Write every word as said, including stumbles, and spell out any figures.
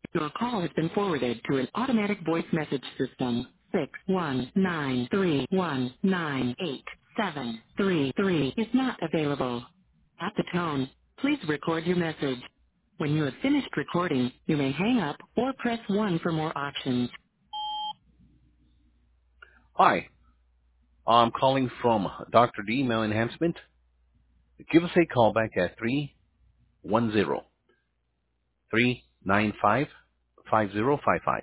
Your call has been forwarded to an automatic voice message system. Six one nine three one nine eight seven three three is not available. At the tone, please record your message. When you have finished recording, you may hang up or press one for more options. Hi, I'm calling from Doctor D Email Enhancement. Give us a call back at three one zero, three nine five, five zero five five.